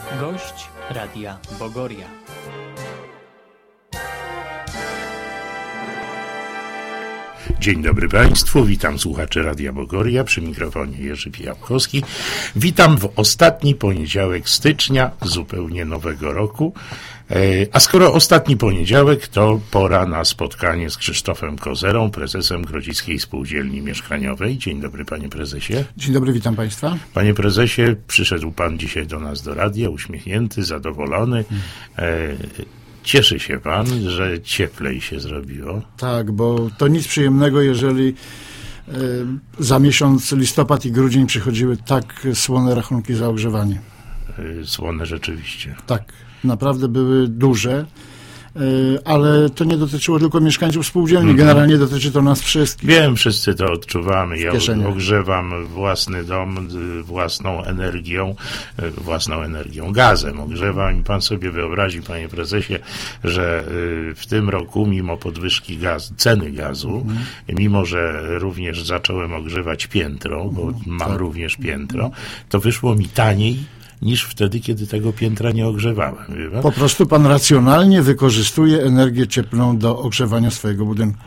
Gość Radia Bogoria. Dzień dobry Państwu, witam słuchaczy Radia Bogoria, przy mikrofonie Jerzy Pijałkowski. Witam w ostatni poniedziałek stycznia zupełnie nowego roku. A skoro ostatni poniedziałek, to pora na spotkanie z Krzysztofem Kozerą, prezesem Grodziskiej Spółdzielni Mieszkaniowej. Dzień dobry, panie prezesie. Dzień dobry, witam państwa. Panie prezesie, przyszedł pan dzisiaj do nas do radia, uśmiechnięty, zadowolony. Cieszy się pan, że cieplej się zrobiło? Tak, bo to nic przyjemnego, jeżeli za miesiąc listopad i grudzień przychodziły tak słone rachunki za ogrzewanie. Słone rzeczywiście. Tak, naprawdę były duże, ale to nie dotyczyło tylko mieszkańców spółdzielni, generalnie dotyczy to nas wszystkich. Wiem, wszyscy to odczuwamy. Ja ogrzewam własny dom własną energią, gazem ogrzewam i pan sobie wyobrazi, panie prezesie, że w tym roku, mimo podwyżki ceny gazu, mimo że również zacząłem ogrzewać piętro, bo mam również piętro, to wyszło mi taniej niż wtedy, kiedy tego piętra nie ogrzewałem. Po prostu pan racjonalnie wykorzystuje energię cieplną do ogrzewania swojego budynku.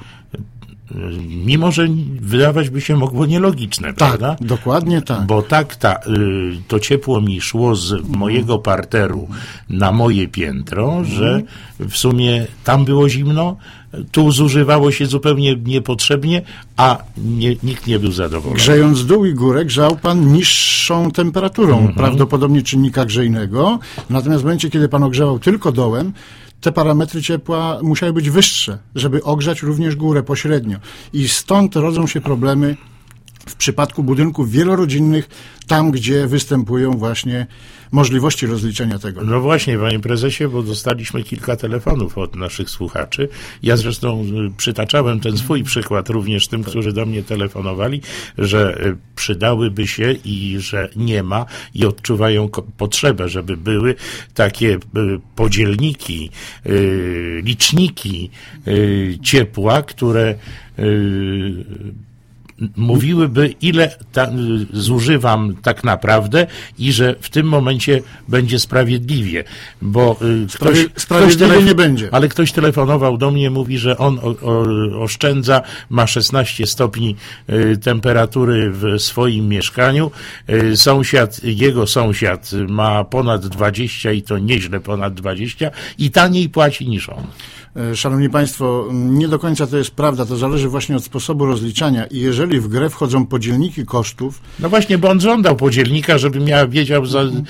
Mimo że wydawać by się mogło nielogiczne, tak, prawda? Dokładnie tak. Bo to ciepło mi szło z mojego parteru na moje piętro, że w sumie tam było zimno, tu zużywało się zupełnie niepotrzebnie, a nikt nie był zadowolony. Grzejąc dół i górę, grzał pan niższą temperaturą, prawdopodobnie czynnika grzejnego, natomiast w momencie, kiedy pan ogrzewał tylko dołem, te parametry ciepła musiały być wyższe, żeby ogrzać również górę pośrednio. I stąd rodzą się problemy w przypadku budynków wielorodzinnych, tam gdzie występują właśnie możliwości rozliczenia tego. No właśnie, panie prezesie, bo dostaliśmy kilka telefonów od naszych słuchaczy. Ja zresztą przytaczałem ten swój przykład również tym, którzy do mnie telefonowali, że przydałyby się i że nie ma i odczuwają potrzebę, żeby były takie podzielniki, liczniki ciepła, które mówiłyby, ile zużywam tak naprawdę i że w tym momencie będzie sprawiedliwie, bo sprawiedliwie nie będzie. Ale ktoś telefonował do mnie, mówi, że on oszczędza, ma 16 stopni temperatury w swoim mieszkaniu, jego sąsiad ma ponad 20 i to nieźle ponad 20 i taniej płaci niż on. Szanowni Państwo, nie do końca to jest prawda, to zależy właśnie od sposobu rozliczania i jeżeli w grę wchodzą podzielniki kosztów... No właśnie, bo on żądał podzielnika, żebym ja wiedział,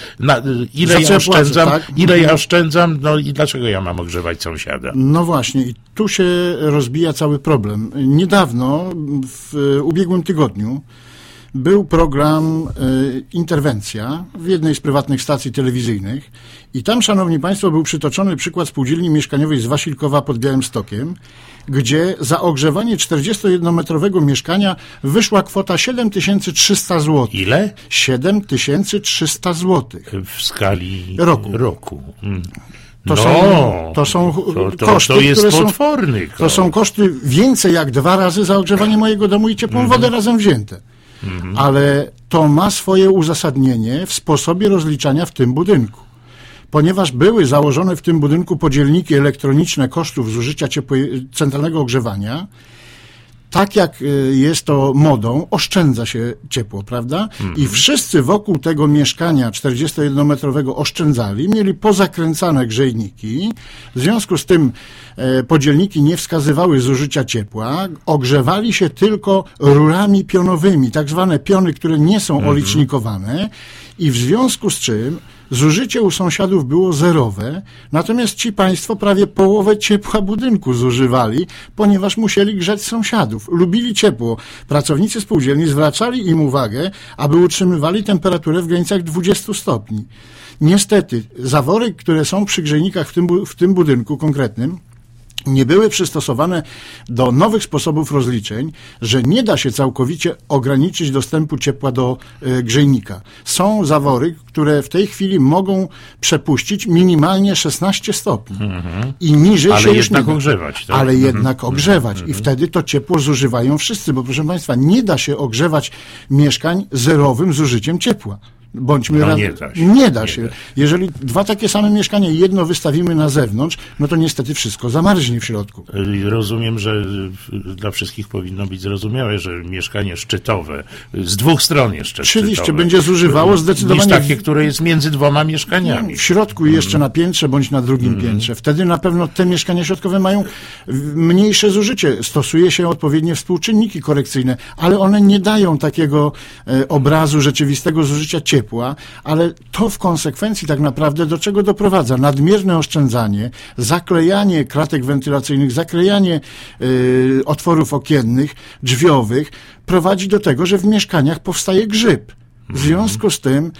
ile ja oszczędzam, no i dlaczego ja mam ogrzewać sąsiada. No właśnie, i tu się rozbija cały problem. Niedawno, w ubiegłym tygodniu, był program Interwencja w jednej z prywatnych stacji telewizyjnych i tam, szanowni państwo, był przytoczony przykład spółdzielni mieszkaniowej z Wasilkowa pod Białymstokiem, gdzie za ogrzewanie 41-metrowego mieszkania wyszła kwota 7300 zł. Ile? 7300 zł. W skali roku. To są koszty, to jest potworny. To są koszty więcej jak 2 razy za ogrzewanie mojego domu i ciepłą wodę razem wzięte. Ale to ma swoje uzasadnienie w sposobie rozliczania w tym budynku. Ponieważ były założone w tym budynku podzielniki elektroniczne kosztów zużycia centralnego ogrzewania, tak jak jest to modą, oszczędza się ciepło, prawda? I wszyscy wokół tego mieszkania 41-metrowego oszczędzali, mieli pozakręcane grzejniki, w związku z tym podzielniki nie wskazywały zużycia ciepła, ogrzewali się tylko rurami pionowymi, tak zwane piony, które nie są olicznikowane i w związku z czym zużycie u sąsiadów było zerowe, natomiast ci państwo prawie połowę ciepła budynku zużywali, ponieważ musieli grzać sąsiadów. Lubili ciepło. Pracownicy spółdzielni zwracali im uwagę, aby utrzymywali temperaturę w granicach 20 stopni. Niestety, zawory, które są przy grzejnikach w tym budynku konkretnym, nie były przystosowane do nowych sposobów rozliczeń, że nie da się całkowicie ograniczyć dostępu ciepła do grzejnika. Są zawory, które w tej chwili mogą przepuścić minimalnie 16 stopni. I niżej się już jednak ogrzewać. Tak? Ale jednak ogrzewać. I wtedy to ciepło zużywają wszyscy, bo proszę Państwa, nie da się ogrzewać mieszkań zerowym zużyciem ciepła. Bądźmy nie da się. Jeżeli dwa takie same mieszkania, jedno wystawimy na zewnątrz, no to niestety wszystko zamarznie w środku. Rozumiem, że dla wszystkich powinno być zrozumiałe, że mieszkanie szczytowe, z dwóch stron jeszcze oczywiście szczytowe, będzie zużywało zdecydowanie... niż takie, które jest między dwoma mieszkaniami. W środku jeszcze na piętrze, bądź na drugim piętrze. Wtedy na pewno te mieszkania środkowe mają mniejsze zużycie. Stosuje się odpowiednie współczynniki korekcyjne, ale one nie dają takiego obrazu rzeczywistego zużycia ciepła, ale to w konsekwencji tak naprawdę do czego doprowadza? Nadmierne oszczędzanie, zaklejanie kratek wentylacyjnych, zaklejanie otworów okiennych, drzwiowych prowadzi do tego, że w mieszkaniach powstaje grzyb. W związku z tym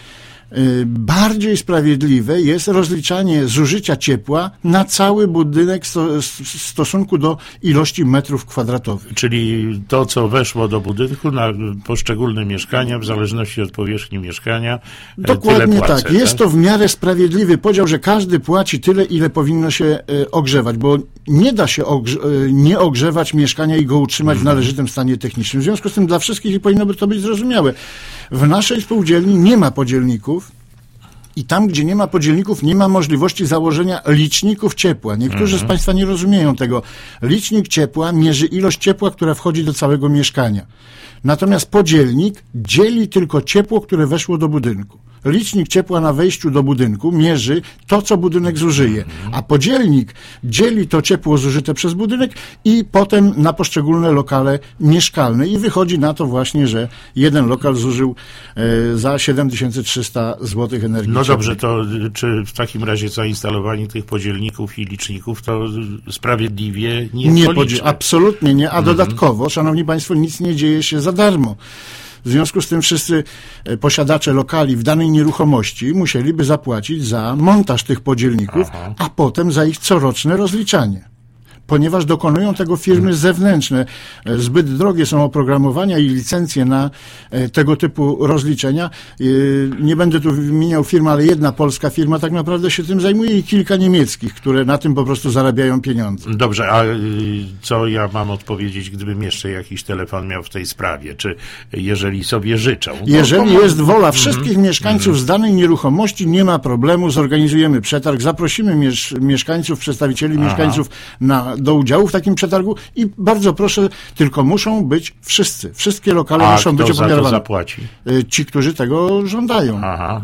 bardziej sprawiedliwe jest rozliczanie zużycia ciepła na cały budynek w stosunku do ilości metrów kwadratowych. Czyli to, co weszło do budynku na poszczególne mieszkania, w zależności od powierzchni mieszkania, dokładnie tyle płacę, tak. Jest to w miarę sprawiedliwy podział, że każdy płaci tyle, ile powinno się ogrzewać, bo nie da się nie ogrzewać mieszkania i go utrzymać w należytym stanie technicznym. W związku z tym dla wszystkich powinno by to być zrozumiałe. W naszej spółdzielni nie ma podzielników i tam, gdzie nie ma podzielników, nie ma możliwości założenia liczników ciepła. Niektórzy z Państwa nie rozumieją tego. Licznik ciepła mierzy ilość ciepła, która wchodzi do całego mieszkania. Natomiast podzielnik dzieli tylko ciepło, które weszło do budynku. Licznik ciepła na wejściu do budynku mierzy to, co budynek zużyje, a podzielnik dzieli to ciepło zużyte przez budynek i potem na poszczególne lokale mieszkalne i wychodzi na to właśnie, że jeden lokal zużył za 7300 zł energii. No dobrze, to czy w takim razie zainstalowanie tych podzielników i liczników to sprawiedliwie nie policzy? Absolutnie nie, a dodatkowo, szanowni państwo, nic nie dzieje się za darmo. W związku z tym wszyscy posiadacze lokali w danej nieruchomości musieliby zapłacić za montaż tych podzielników, a potem za ich coroczne rozliczanie. Ponieważ dokonują tego firmy zewnętrzne. Zbyt drogie są oprogramowania i licencje na tego typu rozliczenia. Nie będę tu wymieniał firm, ale jedna polska firma tak naprawdę się tym zajmuje i kilka niemieckich, które na tym po prostu zarabiają pieniądze. Dobrze, a co ja mam odpowiedzieć, gdybym jeszcze jakiś telefon miał w tej sprawie? Czy jeżeli sobie życzą? Jeżeli jest wola wszystkich mieszkańców z danej nieruchomości, nie ma problemu, zorganizujemy przetarg, zaprosimy mieszkańców, przedstawicieli mieszkańców do udziału w takim przetargu i bardzo proszę, tylko muszą być wszyscy. Wszystkie lokale muszą być opowiadane. A kto za to zapłaci? Ci, którzy tego żądają.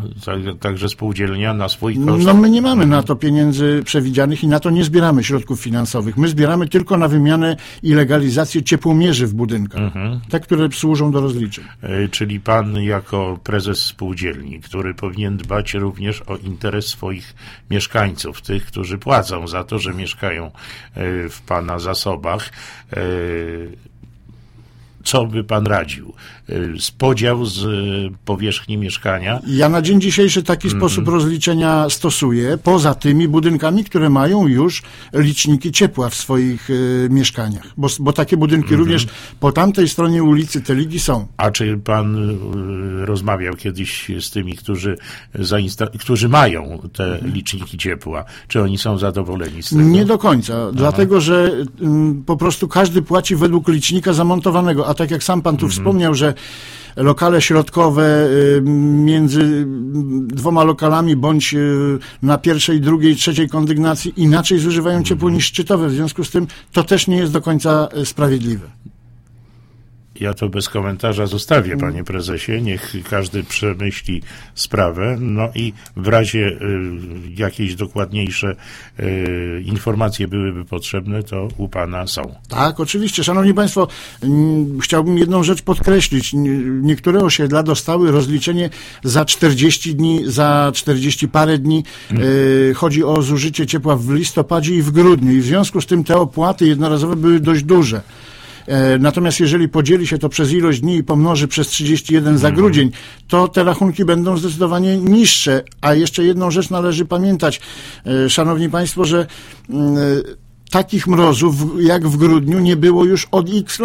Także spółdzielnia na swój koszt? No my nie mamy na to pieniędzy przewidzianych i na to nie zbieramy środków finansowych. My zbieramy tylko na wymianę i legalizację ciepłomierzy w budynkach. Te, które służą do rozliczeń. Czyli pan jako prezes spółdzielni, który powinien dbać również o interes swoich mieszkańców, tych, którzy płacą za to, że mieszkają w pana zasobach. Co by pan radził? Podział z powierzchni mieszkania? Ja na dzień dzisiejszy taki sposób rozliczenia stosuję, poza tymi budynkami, które mają już liczniki ciepła w swoich mieszkaniach, bo takie budynki również po tamtej stronie ulicy Teligi są. A czy pan rozmawiał kiedyś z tymi, którzy mają te liczniki ciepła? Czy oni są zadowoleni z tego? Nie do końca, dlatego że po prostu każdy płaci według licznika zamontowanego, a tak jak sam pan tu wspomniał, że lokale środkowe między dwoma lokalami bądź na pierwszej, drugiej, trzeciej kondygnacji inaczej zużywają ciepło niż szczytowe. W związku z tym to też nie jest do końca sprawiedliwe. Ja to bez komentarza zostawię, panie prezesie. Niech każdy przemyśli sprawę. No i w razie jakieś dokładniejsze informacje byłyby potrzebne, to u pana są. Tak, oczywiście. Szanowni państwo, chciałbym jedną rzecz podkreślić. Niektóre osiedla dostały rozliczenie za 40 dni, za 40 parę dni. Chodzi o zużycie ciepła w listopadzie i w grudniu. I w związku z tym te opłaty jednorazowe były dość duże. Natomiast jeżeli podzieli się to przez ilość dni i pomnoży przez 31 za grudzień, to te rachunki będą zdecydowanie niższe. A jeszcze jedną rzecz należy pamiętać, szanowni państwo, że takich mrozów jak w grudniu nie było już od x lat.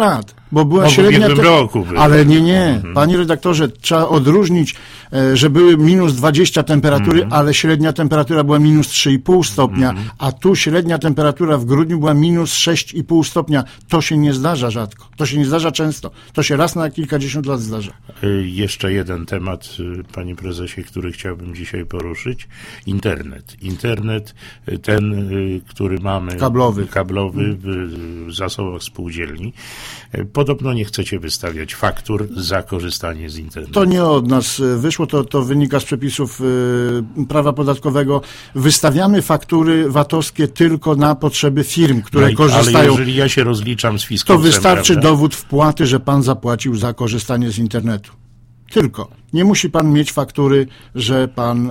Bo była w średnia... ubiegłym roku były. Ale nie. Panie redaktorze, trzeba odróżnić, że były minus 20 temperatury, ale średnia temperatura była minus 3,5 stopnia, a tu średnia temperatura w grudniu była minus 6,5 stopnia. To się nie zdarza rzadko. To się nie zdarza często. To się raz na kilkadziesiąt lat zdarza. Jeszcze jeden temat, panie prezesie, który chciałbym dzisiaj poruszyć. Internet. Internet, ten, który mamy... Kablowy w zasobach spółdzielni. Podobno nie chcecie wystawiać faktur za korzystanie z internetu. To nie od nas wyszło, to wynika z przepisów prawa podatkowego. Wystawiamy faktury VAT-owskie tylko na potrzeby firm, które korzystają. Ale jeżeli ja się rozliczam z fiskowcem, to wystarczy prawda? dowód wpłaty, że pan zapłacił za korzystanie z internetu. Tylko. Nie musi pan mieć faktury, że pan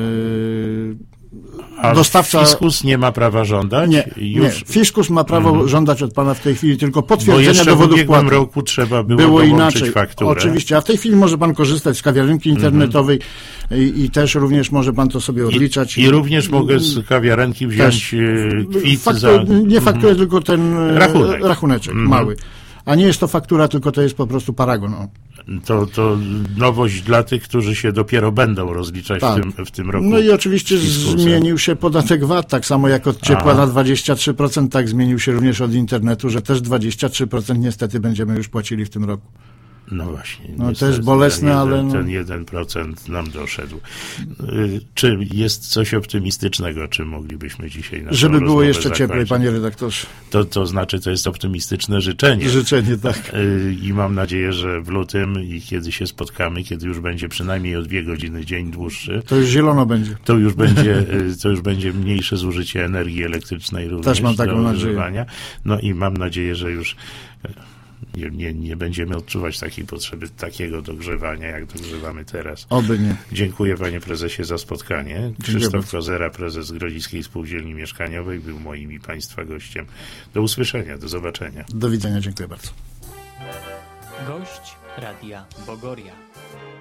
A dostawca... fiskus nie ma prawa żądać? Nie. Fiskus ma prawo żądać od pana w tej chwili tylko potwierdzenia dowodu wpłaty. Bo jeszcze w ubiegłym roku trzeba było inaczej. Fakturę. Oczywiście, a w tej chwili może pan korzystać z kawiarenki internetowej i też również może pan to sobie odliczać. I również mogę z kawiarenki wziąć kwit za... Nie fakturę, tylko ten rachuneczek mały. A nie jest to faktura, tylko to jest po prostu paragon. To nowość dla tych, którzy się dopiero będą rozliczać w tym roku. No i oczywiście zmienił się podatek VAT, tak samo jak od ciepła na 23%, tak zmienił się również od internetu, że też 23% niestety będziemy już płacili w tym roku. No właśnie. No to jest bolesne, ale... Ten 1% nam doszedł. Czy jest coś optymistycznego, czy moglibyśmy dzisiaj naszą żeby było jeszcze zakończyć? cieplej, panie redaktorze. To znaczy, to jest optymistyczne życzenie. Życzenie, tak. I mam nadzieję, że w lutym i kiedy się spotkamy, kiedy już będzie przynajmniej o 2 godziny dzień dłuższy. To już zielono będzie. To już będzie mniejsze zużycie energii elektrycznej również. Też mam taką nadzieję. No i mam nadzieję, że już nie będziemy odczuwać takiej potrzeby takiego dogrzewania, jak dogrzewamy teraz. Oby nie. Dziękuję, panie prezesie, za spotkanie. Krzysztof Kozera, prezes Grodziskiej Spółdzielni Mieszkaniowej, był moim i państwa gościem. Do usłyszenia, do zobaczenia. Do widzenia, dziękuję bardzo. Gość Radia Bogoria.